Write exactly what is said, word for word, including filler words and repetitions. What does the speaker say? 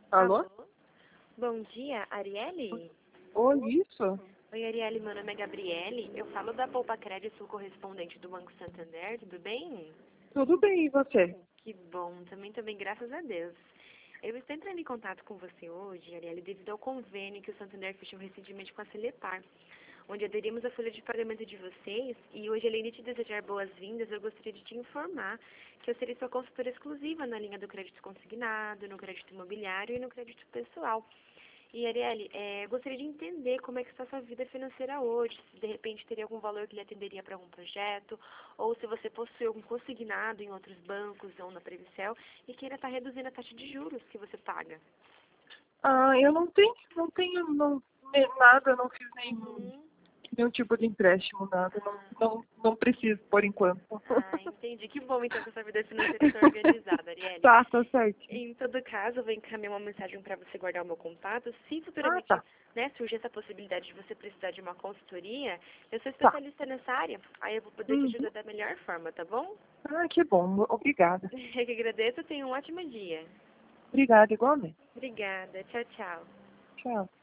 Alô? Alô? Bom dia, Arielle? Oi, isso? Oi, Arielle, meu nome é Gabriele. Eu falo da Poupa Crédito, correspondente do Banco Santander, tudo bem? Tudo bem, e você? Que bom, também também, graças a Deus. Eu estou entrando em contato com você hoje, Arielle, devido ao convênio que o Santander fechou recentemente com a Celepar, onde aderimos à folha de pagamento de vocês, e hoje, além de te desejar boas-vindas, eu gostaria de te informar que eu serei sua consultora exclusiva na linha do crédito consignado, no crédito imobiliário e no crédito pessoal. E, Arielle, é, eu gostaria de entender como é que está a sua vida financeira hoje, se de repente teria algum valor que lhe atenderia para algum projeto, ou se você possui algum consignado em outros bancos ou na Previcel e queira estar reduzindo a taxa de juros que você paga. Ah, eu não tenho, não tenho não, ne- nada, não fiz nenhum, Uhum. nenhum tipo de empréstimo, nada, não, Ah, não, não preciso por enquanto. ah, entendi. Que bom, então, que a sua vida financeira está organizada, Arielle. Tá, tá certo. Em todo caso, eu vou encaminhar uma mensagem para você guardar o meu contato. Se Ah, futuramente, tá, né, surgir essa possibilidade de você precisar de uma consultoria, eu sou tá. especialista nessa área. Aí eu vou poder te Uhum. ajudar da melhor forma, tá bom? Ah, que bom, obrigada. Eu que agradeço. Tenha um ótimo dia. Obrigada igualmente. Obrigada. Tchau, tchau. Tchau.